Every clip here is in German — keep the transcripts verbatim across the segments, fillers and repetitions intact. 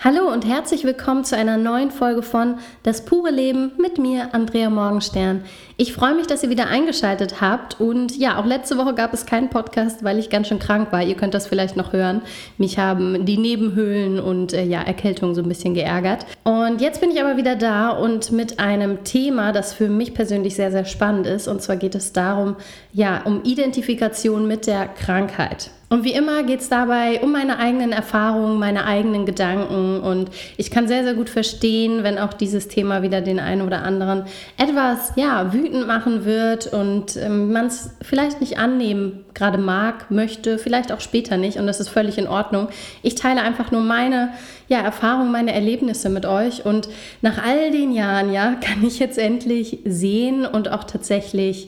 Hallo und herzlich willkommen zu einer neuen Folge von Das pure Leben mit mir, Andrea Morgenstern. Ich freue mich, dass ihr wieder eingeschaltet habt und ja, auch letzte Woche gab es keinen Podcast, weil ich ganz schön krank war. Ihr könnt das vielleicht noch hören. Mich haben die Nebenhöhlen und äh, ja, Erkältung so ein bisschen geärgert. Und jetzt bin ich aber wieder da und mit einem Thema, das für mich persönlich sehr, sehr spannend ist. Und zwar geht es darum, ja, um Identifikation mit der Krankheit. Und wie immer geht es dabei um meine eigenen Erfahrungen, meine eigenen Gedanken und ich kann sehr, sehr gut verstehen, wenn auch dieses Thema wieder den einen oder anderen etwas, ja, wütend machen wird und ähm, man es vielleicht nicht annehmen gerade mag, möchte, vielleicht auch später nicht und das ist völlig in Ordnung. Ich teile einfach nur meine, ja, Erfahrungen, meine Erlebnisse mit euch und nach all den Jahren, ja, kann ich jetzt endlich sehen und auch tatsächlich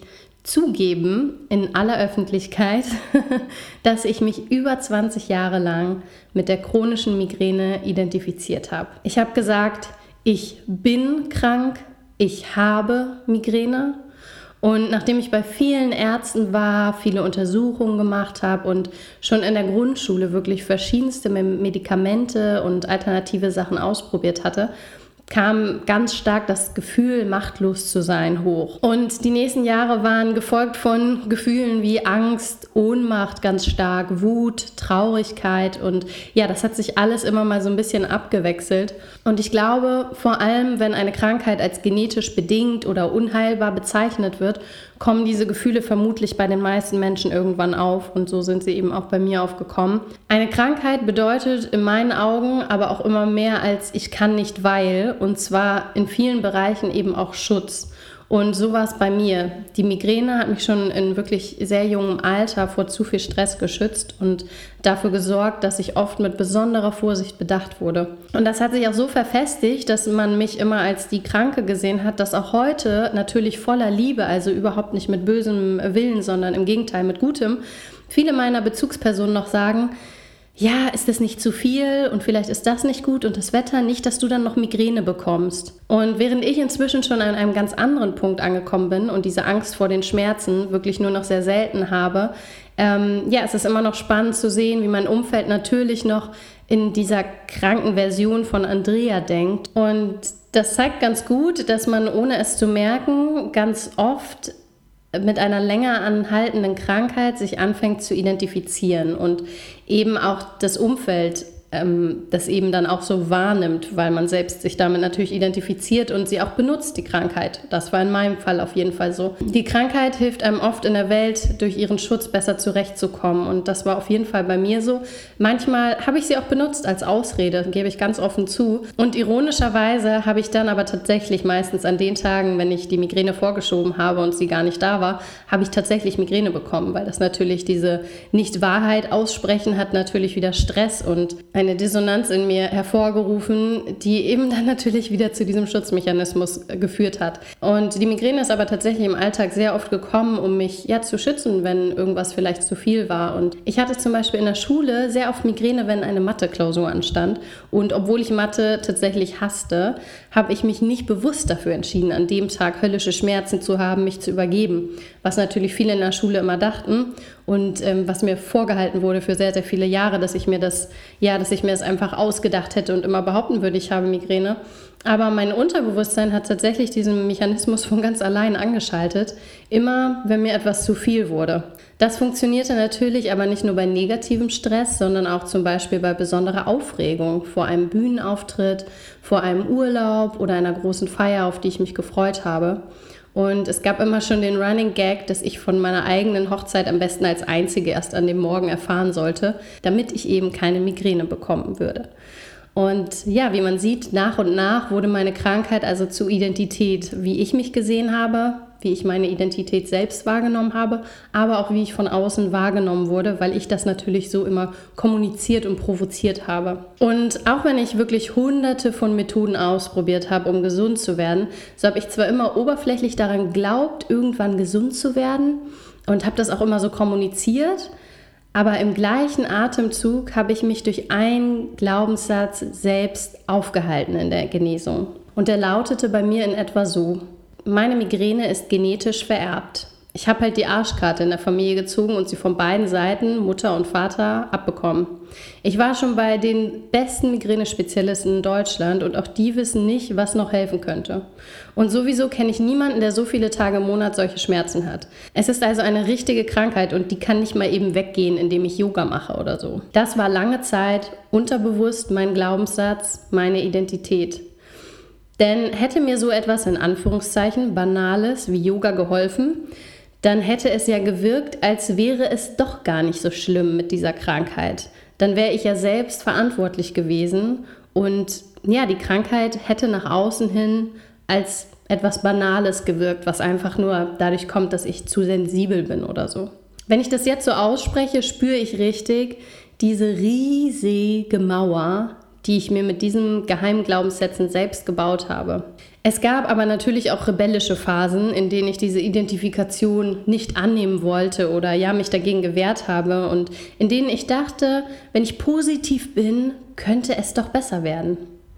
zugeben in aller Öffentlichkeit, dass ich mich über zwanzig Jahre lang mit der chronischen Migräne identifiziert habe. Ich habe gesagt, ich bin krank, ich habe Migräne und nachdem ich bei vielen Ärzten war, viele Untersuchungen gemacht habe und schon in der Grundschule wirklich verschiedenste Medikamente und alternative Sachen ausprobiert hatte, kam ganz stark das Gefühl, machtlos zu sein, hoch. Und die nächsten Jahre waren gefolgt von Gefühlen wie Angst, Ohnmacht ganz stark, Wut, Traurigkeit und ja, das hat sich alles immer mal so ein bisschen abgewechselt. Und ich glaube, vor allem, wenn eine Krankheit als genetisch bedingt oder unheilbar bezeichnet wird, kommen diese Gefühle vermutlich bei den meisten Menschen irgendwann auf und so sind sie eben auch bei mir aufgekommen. Eine Krankheit bedeutet in meinen Augen aber auch immer mehr als ich kann nicht, weil, und zwar in vielen Bereichen eben auch Schutz. Und so war es bei mir. Die Migräne hat mich schon in wirklich sehr jungem Alter vor zu viel Stress geschützt und dafür gesorgt, dass ich oft mit besonderer Vorsicht bedacht wurde. Und das hat sich auch so verfestigt, dass man mich immer als die Kranke gesehen hat, dass auch heute natürlich voller Liebe, also überhaupt nicht mit bösem Willen, sondern im Gegenteil mit Gutem, viele meiner Bezugspersonen noch sagen, ja, ist das nicht zu viel und vielleicht ist das nicht gut und das Wetter, nicht, dass du dann noch Migräne bekommst. Und während ich inzwischen schon an einem ganz anderen Punkt angekommen bin und diese Angst vor den Schmerzen wirklich nur noch sehr selten habe, ähm, ja, es ist immer noch spannend zu sehen, wie mein Umfeld natürlich noch in dieser kranken Version von Andrea denkt. Und das zeigt ganz gut, dass man, ohne es zu merken, ganz oft mit einer länger anhaltenden Krankheit sich anfängt zu identifizieren und eben auch das Umfeld ähm, das eben dann auch so wahrnimmt, weil man selbst sich damit natürlich identifiziert und sie auch benutzt, die Krankheit. Das war in meinem Fall auf jeden Fall so. Die Krankheit hilft einem oft in der Welt, durch ihren Schutz besser zurechtzukommen und das war auf jeden Fall bei mir so. Manchmal habe ich sie auch benutzt als Ausrede, gebe ich ganz offen zu. Und ironischerweise habe ich dann aber tatsächlich meistens an den Tagen, wenn ich die Migräne vorgeschoben habe und sie gar nicht da war, habe ich tatsächlich Migräne bekommen, weil das natürlich diese Nicht-Wahrheit aussprechen hat natürlich wieder Stress und eine Dissonanz in mir hervorgerufen, die eben dann natürlich wieder zu diesem Schutzmechanismus geführt hat. Und die Migräne ist aber tatsächlich im Alltag sehr oft gekommen, um mich ja zu schützen, wenn irgendwas vielleicht zu viel war. Und ich hatte zum Beispiel in der Schule sehr oft Migräne, wenn eine Mathe-Klausur anstand. Und obwohl ich Mathe tatsächlich hasste, habe ich mich nicht bewusst dafür entschieden, an dem Tag höllische Schmerzen zu haben, mich zu übergeben. Was natürlich viele in der Schule immer dachten und ähm, was mir vorgehalten wurde für sehr, sehr viele Jahre, dass ich mir das, ja, dass ich mir das einfach ausgedacht hätte und immer behaupten würde, ich habe Migräne. Aber mein Unterbewusstsein hat tatsächlich diesen Mechanismus von ganz allein angeschaltet, immer wenn mir etwas zu viel wurde. Das funktionierte natürlich aber nicht nur bei negativem Stress, sondern auch zum Beispiel bei besonderer Aufregung vor einem Bühnenauftritt, vor einem Urlaub oder einer großen Feier, auf die ich mich gefreut habe. Und es gab immer schon den Running Gag, dass ich von meiner eigenen Hochzeit am besten als Einzige erst an dem Morgen erfahren sollte, damit ich eben keine Migräne bekommen würde. Und ja, wie man sieht, nach und nach wurde meine Krankheit also zur Identität, wie ich mich gesehen habe, wie ich meine Identität selbst wahrgenommen habe, aber auch wie ich von außen wahrgenommen wurde, weil ich das natürlich so immer kommuniziert und provoziert habe. Und auch wenn ich wirklich hunderte von Methoden ausprobiert habe, um gesund zu werden, so habe ich zwar immer oberflächlich daran geglaubt, irgendwann gesund zu werden und habe das auch immer so kommuniziert, aber im gleichen Atemzug habe ich mich durch einen Glaubenssatz selbst aufgehalten in der Genesung. Und der lautete bei mir in etwa so: Meine Migräne ist genetisch vererbt. Ich habe halt die Arschkarte in der Familie gezogen und sie von beiden Seiten, Mutter und Vater, abbekommen. Ich war schon bei den besten Migränespezialisten in Deutschland und auch die wissen nicht, was noch helfen könnte. Und sowieso kenne ich niemanden, der so viele Tage im Monat solche Schmerzen hat. Es ist also eine richtige Krankheit und die kann nicht mal eben weggehen, indem ich Yoga mache oder so. Das war lange Zeit unterbewusst mein Glaubenssatz, meine Identität. Denn hätte mir so etwas in Anführungszeichen Banales wie Yoga geholfen, dann hätte es ja gewirkt, als wäre es doch gar nicht so schlimm mit dieser Krankheit. Dann wäre ich ja selbst verantwortlich gewesen und ja, die Krankheit hätte nach außen hin als etwas Banales gewirkt, was einfach nur dadurch kommt, dass ich zu sensibel bin oder so. Wenn ich das jetzt so ausspreche, spüre ich richtig diese riesige Mauer, die ich mir mit diesen geheimen Glaubenssätzen selbst gebaut habe. Es gab aber natürlich auch rebellische Phasen, in denen ich diese Identifikation nicht annehmen wollte oder ja, mich dagegen gewehrt habe und in denen ich dachte, wenn ich positiv bin, könnte es doch besser werden.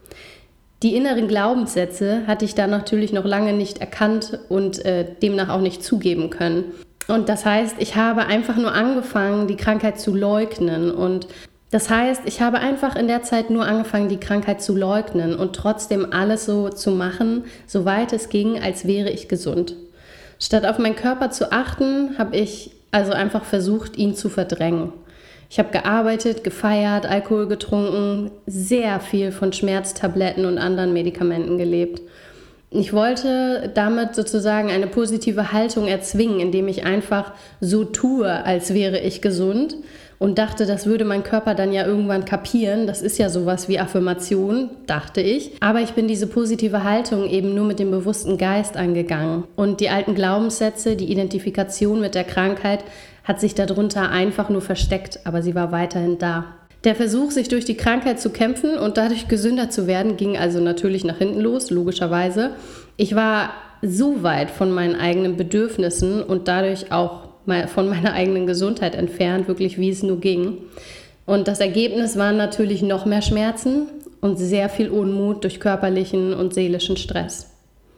Die inneren Glaubenssätze hatte ich da natürlich noch lange nicht erkannt und äh, demnach auch nicht zugeben können. Und das heißt, ich habe einfach nur angefangen, die Krankheit zu leugnen und Das heißt, ich habe einfach in der Zeit nur angefangen, die Krankheit zu leugnen und trotzdem alles so zu machen, soweit es ging, als wäre ich gesund. Statt auf meinen Körper zu achten, habe ich also einfach versucht, ihn zu verdrängen. Ich habe gearbeitet, gefeiert, Alkohol getrunken, sehr viel von Schmerztabletten und anderen Medikamenten gelebt. Ich wollte damit sozusagen eine positive Haltung erzwingen, indem ich einfach so tue, als wäre ich gesund und dachte, das würde mein Körper dann ja irgendwann kapieren. Das ist ja sowas wie Affirmation, dachte ich. Aber ich bin diese positive Haltung eben nur mit dem bewussten Geist angegangen. Und die alten Glaubenssätze, die Identifikation mit der Krankheit hat sich darunter einfach nur versteckt, aber sie war weiterhin da. Der Versuch, sich durch die Krankheit zu kämpfen und dadurch gesünder zu werden, ging also natürlich nach hinten los, logischerweise. Ich war so weit von meinen eigenen Bedürfnissen und dadurch auch von meiner eigenen Gesundheit entfernt, wirklich wie es nur ging. Und das Ergebnis waren natürlich noch mehr Schmerzen und sehr viel Unmut durch körperlichen und seelischen Stress.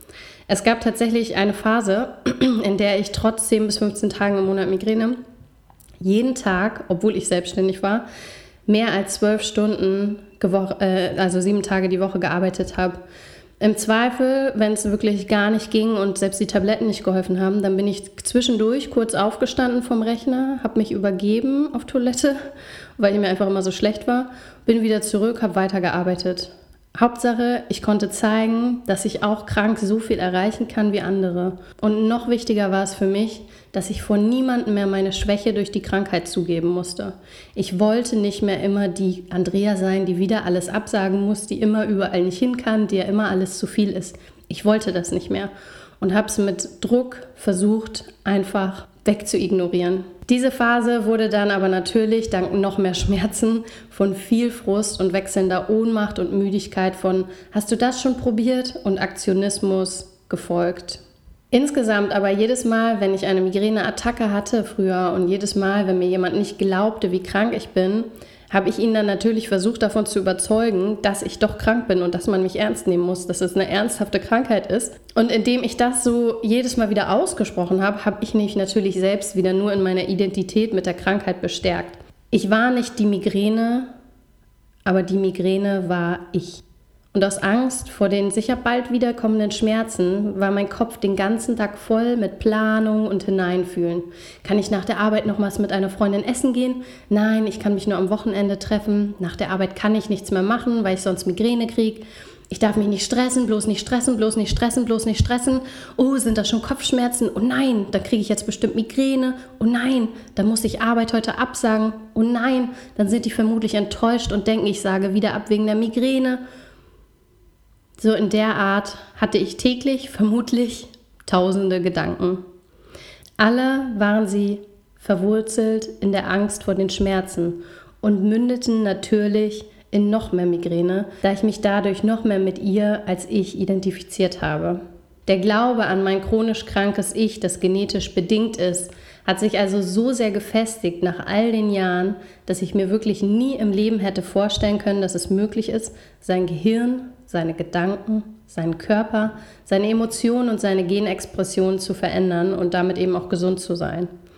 Es gab tatsächlich eine Phase, in der ich trotz zehn bis fünfzehn Tagen im Monat Migräne jeden Tag, obwohl ich selbstständig war, mehr als zwölf Stunden, äh, also sieben Tage die Woche gearbeitet habe. Im Zweifel, wenn es wirklich gar nicht ging und selbst die Tabletten nicht geholfen haben, dann bin ich zwischendurch kurz aufgestanden vom Rechner, habe mich übergeben auf Toilette, weil ich mir einfach immer so schlecht war, bin wieder zurück, habe weitergearbeitet. Hauptsache, ich konnte zeigen, dass ich auch krank so viel erreichen kann wie andere. Und noch wichtiger war es für mich, dass ich vor niemandem mehr meine Schwäche durch die Krankheit zugeben musste. Ich wollte nicht mehr immer die Andrea sein, die wieder alles absagen muss, die immer überall nicht hin kann, die ja immer alles zu viel ist. Ich wollte das nicht mehr und habe es mit Druck versucht, einfach wegzuignorieren. Diese Phase wurde dann aber natürlich dank noch mehr Schmerzen von viel Frust und wechselnder Ohnmacht und Müdigkeit von „Hast du das schon probiert?" und Aktionismus gefolgt. Insgesamt aber jedes Mal, wenn ich eine Migräneattacke hatte früher und jedes Mal, wenn mir jemand nicht glaubte, wie krank ich bin, habe ich ihn dann natürlich versucht, davon zu überzeugen, dass ich doch krank bin und dass man mich ernst nehmen muss, dass es eine ernsthafte Krankheit ist. Und indem ich das so jedes Mal wieder ausgesprochen habe, habe ich mich natürlich selbst wieder nur in meiner Identität mit der Krankheit bestärkt. Ich war nicht die Migräne, aber die Migräne war ich. Und aus Angst vor den sicher bald wiederkommenden Schmerzen war mein Kopf den ganzen Tag voll mit Planung und Hineinfühlen. Kann ich nach der Arbeit noch mal mit einer Freundin essen gehen? Nein, ich kann mich nur am Wochenende treffen. Nach der Arbeit kann ich nichts mehr machen, weil ich sonst Migräne kriege. Ich darf mich nicht stressen, bloß nicht stressen, bloß nicht stressen, bloß nicht stressen. Oh, sind das schon Kopfschmerzen? Oh nein, dann kriege ich jetzt bestimmt Migräne. Oh nein, dann muss ich Arbeit heute absagen. Oh nein, dann sind die vermutlich enttäuscht und denken, ich sage wieder ab wegen der Migräne. So in der Art hatte ich täglich vermutlich tausende Gedanken. Alle waren sie verwurzelt in der Angst vor den Schmerzen und mündeten natürlich in noch mehr Migräne, da ich mich dadurch noch mehr mit ihr als ich identifiziert habe. Der Glaube an mein chronisch krankes Ich, das genetisch bedingt ist, hat sich also so sehr gefestigt nach all den Jahren, dass ich mir wirklich nie im Leben hätte vorstellen können, dass es möglich ist, sein Gehirn, seine Gedanken, seinen Körper, seine Emotionen und seine Genexpressionen zu verändern und damit eben auch gesund zu sein.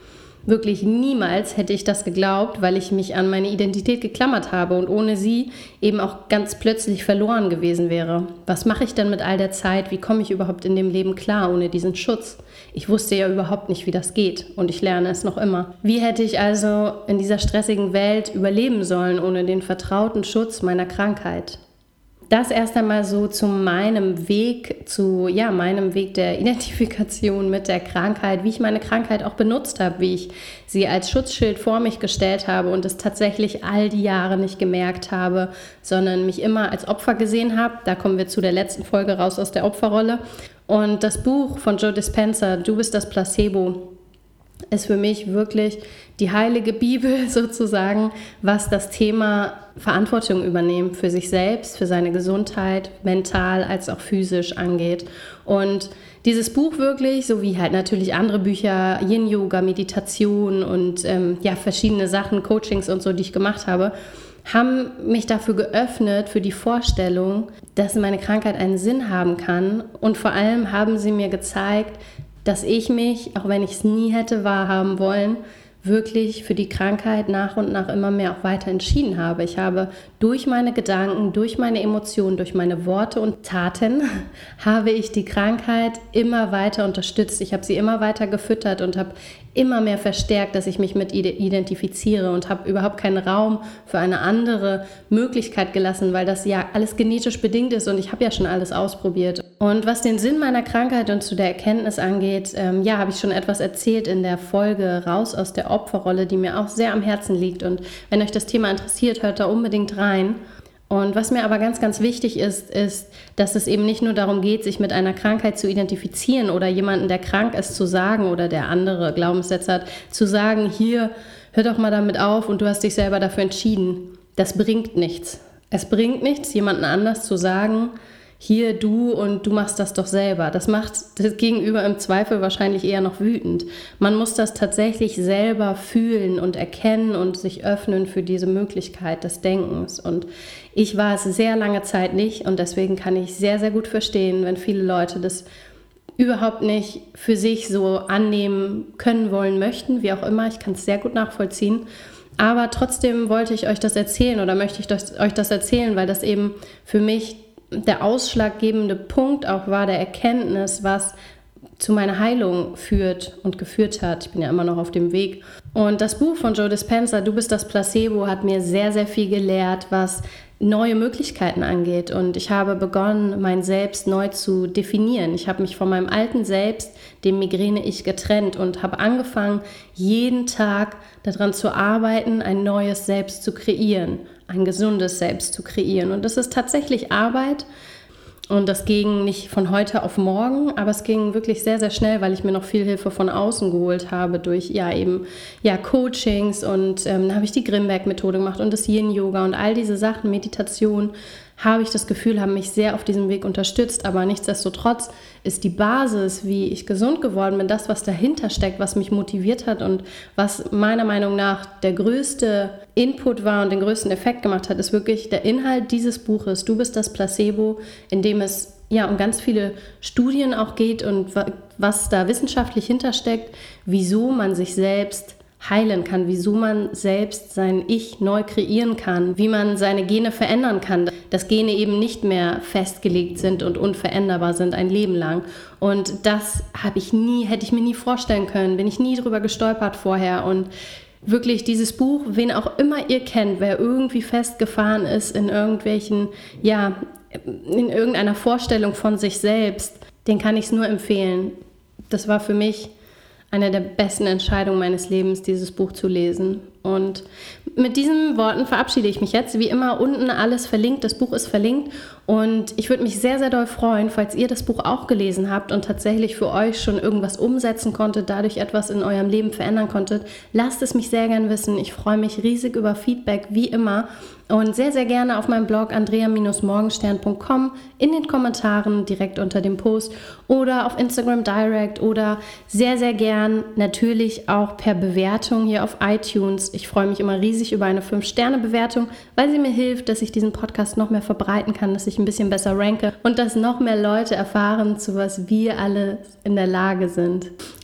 Wirklich niemals hätte ich das geglaubt, weil ich mich an meine Identität geklammert habe und ohne sie eben auch ganz plötzlich verloren gewesen wäre. Was mache ich denn mit all der Zeit? Wie komme ich überhaupt in dem Leben klar ohne diesen Schutz? Ich wusste ja überhaupt nicht, wie das geht und ich lerne es noch immer. Wie hätte ich also in dieser stressigen Welt überleben sollen ohne den vertrauten Schutz meiner Krankheit? Das erst einmal so zu meinem Weg, zu ja, meinem Weg der Identifikation mit der Krankheit, wie ich meine Krankheit auch benutzt habe, wie ich sie als Schutzschild vor mich gestellt habe und es tatsächlich all die Jahre nicht gemerkt habe, sondern mich immer als Opfer gesehen habe. Da kommen wir zu der letzten Folge raus aus der Opferrolle. Und das Buch von Joe Dispenza, Du bist das Placebo, ist für mich wirklich die heilige Bibel sozusagen, was das Thema Verantwortung übernehmen für sich selbst, für seine Gesundheit, mental als auch physisch angeht. Und dieses Buch wirklich, sowie halt natürlich andere Bücher, Yin-Yoga, Meditation und ähm, ja, verschiedene Sachen, Coachings und so, die ich gemacht habe, haben mich dafür geöffnet, für die Vorstellung, dass meine Krankheit einen Sinn haben kann. Und vor allem haben sie mir gezeigt, dass ich mich, auch wenn ich es nie hätte wahrhaben wollen, wirklich für die Krankheit nach und nach immer mehr auch weiter entschieden habe. Ich habe durch meine Gedanken, durch meine Emotionen, durch meine Worte und Taten, habe ich die Krankheit immer weiter unterstützt. Ich habe sie immer weiter gefüttert und habe immer mehr verstärkt, dass ich mich mit ihr identifiziere und habe überhaupt keinen Raum für eine andere Möglichkeit gelassen, weil das ja alles genetisch bedingt ist und ich habe ja schon alles ausprobiert. Und was den Sinn meiner Krankheit und zu der Erkenntnis angeht, ähm, ja, habe ich schon etwas erzählt in der Folge Raus aus der Opferrolle, die mir auch sehr am Herzen liegt. Und wenn euch das Thema interessiert, hört da unbedingt rein. Und was mir aber ganz, ganz wichtig ist, ist, dass es eben nicht nur darum geht, sich mit einer Krankheit zu identifizieren oder jemanden, der krank ist, zu sagen oder der andere Glaubenssätze hat, zu sagen, hier, hör doch mal damit auf und du hast dich selber dafür entschieden. Das bringt nichts. Es bringt nichts, jemanden anders zu sagen, hier du und du machst das doch selber. Das macht das Gegenüber im Zweifel wahrscheinlich eher noch wütend. Man muss das tatsächlich selber fühlen und erkennen und sich öffnen für diese Möglichkeit des Denkens. Und ich war es sehr lange Zeit nicht und deswegen kann ich sehr, sehr gut verstehen, wenn viele Leute das überhaupt nicht für sich so annehmen können, wollen, möchten, wie auch immer. Ich kann es sehr gut nachvollziehen. Aber trotzdem wollte ich euch das erzählen oder möchte ich das, euch das erzählen, weil das eben für mich der ausschlaggebende Punkt auch war, der Erkenntnis, was zu meiner Heilung führt und geführt hat. Ich bin ja immer noch auf dem Weg. Und das Buch von Joe Dispenza, Du bist das Placebo, hat mir sehr, sehr viel gelehrt, was neue Möglichkeiten angeht. Und ich habe begonnen, mein Selbst neu zu definieren. Ich habe mich von meinem alten Selbst, dem Migräne-Ich, getrennt und habe angefangen, jeden Tag daran zu arbeiten, ein neues Selbst zu kreieren, ein gesundes Selbst zu kreieren. Und das ist tatsächlich Arbeit. Und das ging nicht von heute auf morgen, aber es ging wirklich sehr, sehr schnell, weil ich mir noch viel Hilfe von außen geholt habe durch ja eben ja Coachings und ähm, da habe ich die Grimberg-Methode gemacht und das Yin-Yoga und all diese Sachen, Meditation, habe ich das Gefühl, haben mich sehr auf diesem Weg unterstützt, aber nichtsdestotrotz ist die Basis, wie ich gesund geworden bin, das, was dahinter steckt, was mich motiviert hat und was meiner Meinung nach der größte Input war und den größten Effekt gemacht hat, ist wirklich der Inhalt dieses Buches, Du bist das Placebo, in dem es ja um ganz viele Studien auch geht und was da wissenschaftlich hintersteckt, wieso man sich selbst heilen kann, wieso man selbst sein Ich neu kreieren kann, wie man seine Gene verändern kann, dass Gene eben nicht mehr festgelegt sind und unveränderbar sind ein Leben lang. Und das habe ich nie, hätte ich mir nie vorstellen können, bin ich nie drüber gestolpert vorher. Und wirklich dieses Buch, wen auch immer ihr kennt, wer irgendwie festgefahren ist in irgendwelchen, ja, in irgendeiner Vorstellung von sich selbst, den kann ich es nur empfehlen. Das war für mich eine der besten Entscheidungen meines Lebens, dieses Buch zu lesen. Und mit diesen Worten verabschiede ich mich jetzt. Wie immer unten alles verlinkt, das Buch ist verlinkt und ich würde mich sehr, sehr doll freuen, falls ihr das Buch auch gelesen habt und tatsächlich für euch schon irgendwas umsetzen konntet, dadurch etwas in eurem Leben verändern konntet. Lasst es mich sehr gern wissen. Ich freue mich riesig über Feedback, wie immer. Und sehr, sehr gerne auf meinem Blog andrea Bindestrich morgenstern Punkt com in den Kommentaren direkt unter dem Post oder auf Instagram Direct oder sehr, sehr gern natürlich auch per Bewertung hier auf iTunes. Ich freue mich immer riesig über eine fünf Sterne Bewertung, weil sie mir hilft, dass ich diesen Podcast noch mehr verbreiten kann, dass ich ein bisschen besser ranke und dass noch mehr Leute erfahren, zu was wir alle in der Lage sind.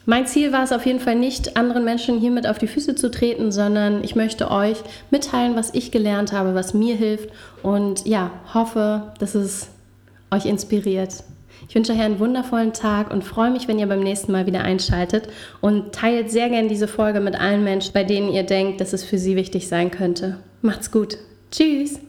Mein Ziel war es auf jeden Fall nicht, anderen Menschen hiermit auf die Füße zu treten, sondern ich möchte euch mitteilen, was ich gelernt habe, was mir hilft und ja, hoffe, dass es euch inspiriert. Ich wünsche euch einen wundervollen Tag und freue mich, wenn ihr beim nächsten Mal wieder einschaltet und teilt sehr gerne diese Folge mit allen Menschen, bei denen ihr denkt, dass es für sie wichtig sein könnte. Macht's gut. Tschüss.